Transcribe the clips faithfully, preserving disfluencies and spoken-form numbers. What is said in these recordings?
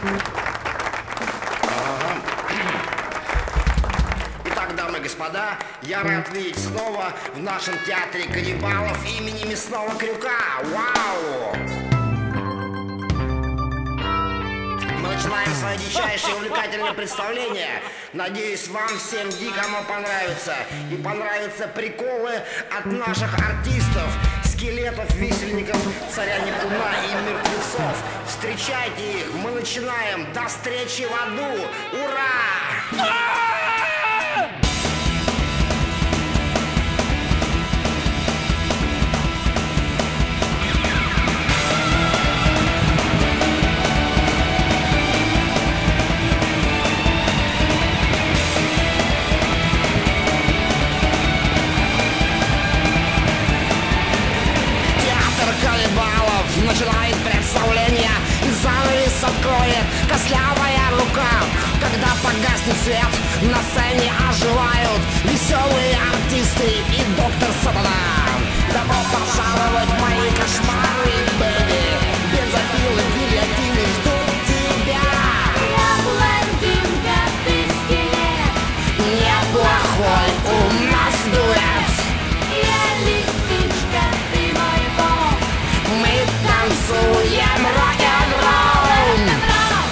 Итак, дамы и господа, я рад видеть снова в нашем театре каннибалов имени Мясного Крюка. Вау! Мы начинаем свое дичайшее увлекательное представление. Надеюсь, вам всем дико оно понравится. И понравятся приколы от наших артистов, скелетов, висельников, царя Нептуна и мертвецов. Встречайте их, мы начинаем. До встречи в аду! Ура! Начинает представление, и занавес откроет костлявая рука. Когда погаснет свет, на сцене оживают веселые артисты и доктор Сатана. Добро пожаловать в мои кошмары, бэби. Бензопилы, гильотины ждут тебя. Я блондинка, ты скелет. Неплохой у нас дуэт. Я лисичка, ты мой бог. Мы танцуем рок-н-ролл. Рок-н-ролл.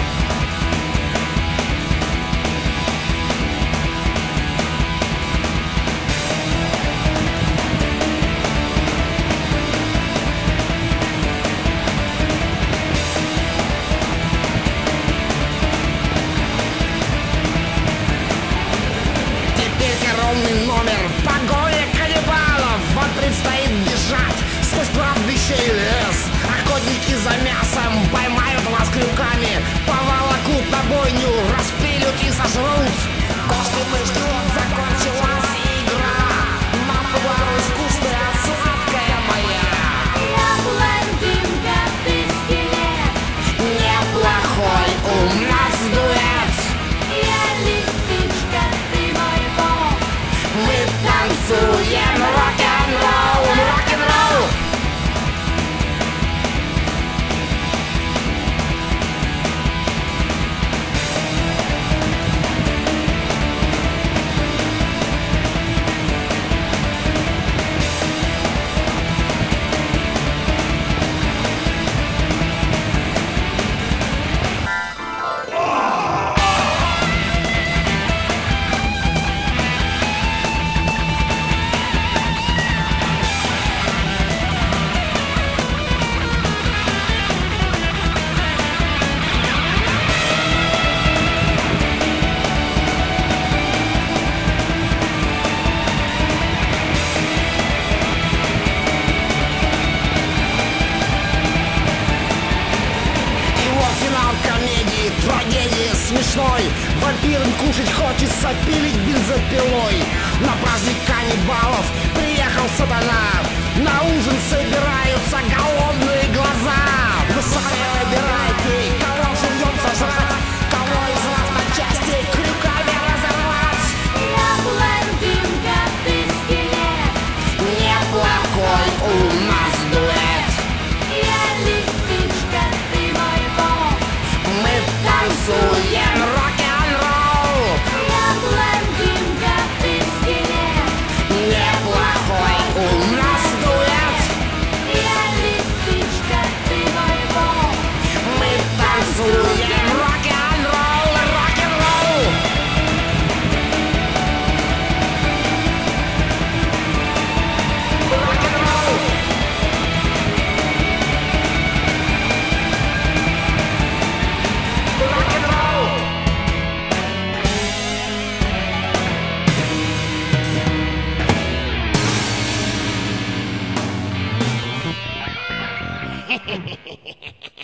Теперь коронный номер погоня каннибалов. Вам предстоит бежать сквозь кладбище и лес. Охотники за мясом поймают вас крюками, поволокут на бойню, распилют и сожрут. Кошки ждут, закончилась игра. Нам была искусная, сладкая моя. Я блондинка, ты скелет. Неплохой у нас дуэт. Я лисичка, ты мой бог. Мы танцуем рок-н-ролл, рок-н-ролл. Трагедии смешной. Вампирам кушать хочется, пилить бензопилой. На праздник каннибалов приехал сатана. На ужин собираются голодные глаза. Вы сами выбирайте, кого живьем сожрать, кого из вас на части крюками разорвать. Я блондинка, ты скелет. Неплохой у нас дуэт. Я лисичка, ты мой бог. Мы танцуем рок-н-ролл. Я блондинка, ты скелет. Неплохой у нас дуэт. Я лисичка, ты мой бог. Мы танцуем рок-н-ролл, рок-н-ролл. Рок-н-ролл. Рок-н-ролл.